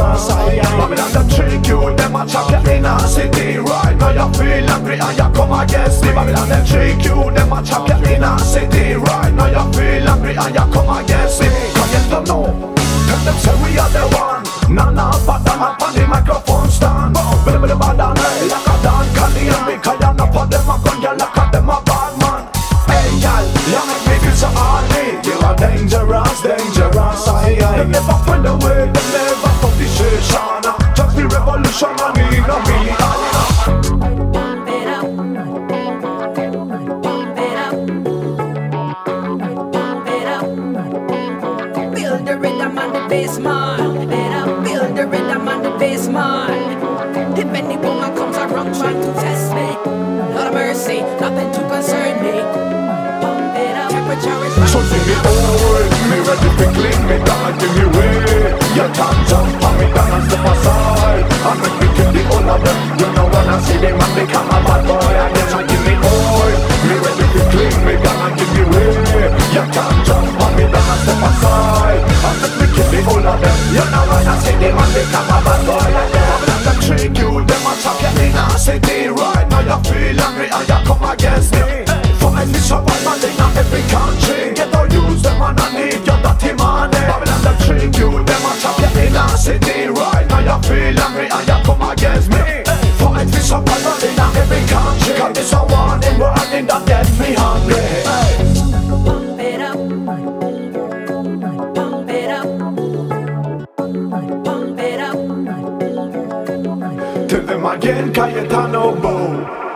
dangerous. Babylon them trick you, them a chop you in a city. Right now you feel angry and you come against me. Babylon them trick you, them a chop you in a city. Right now you feel angry and you come against me. Cause you don't know, tell them say we are the one. Nana but them up on the microphone stand. Bit bad and hey, like a Dan Candy and me. Cause you know for them a gun, you like a them a bad man. Hey y'all, you make me feel so horny. You are dangerous, dangerous. They never find a way, they never stop the station. Just the revolution and me, no me. Pump it up, pump it up, pump it up. Build the rhythm and the bass, man. Build the rhythm and the bass, man. If any woman comes around trying to test me, Lord of mercy, nothing to concern me. Pump it up, temperature is right. So sing it all, me ready to clean me down and give me way. You can't jump on me down and step aside. I make me kill the whole of them. You know when I see them and become a bad boy. I guess I give me all, me ready to clean me down and give me way. You can't jump on me down and step aside. I make me kill the whole of them. You know when I see them and become a bad boy. I guess them trick you, them attack you in a city. Right now you feel angry and you come against me. Fight for survival in every country. Get or use them and I need your dirty money. Babylon them trick you, them attack you in a city. Right now you feel angry and you come against me. Fight for survival in every country. Cause this a warning, warning that get me hungry. Pump it up, pump it up, pump it up. Tell them again, Cayetano Bow.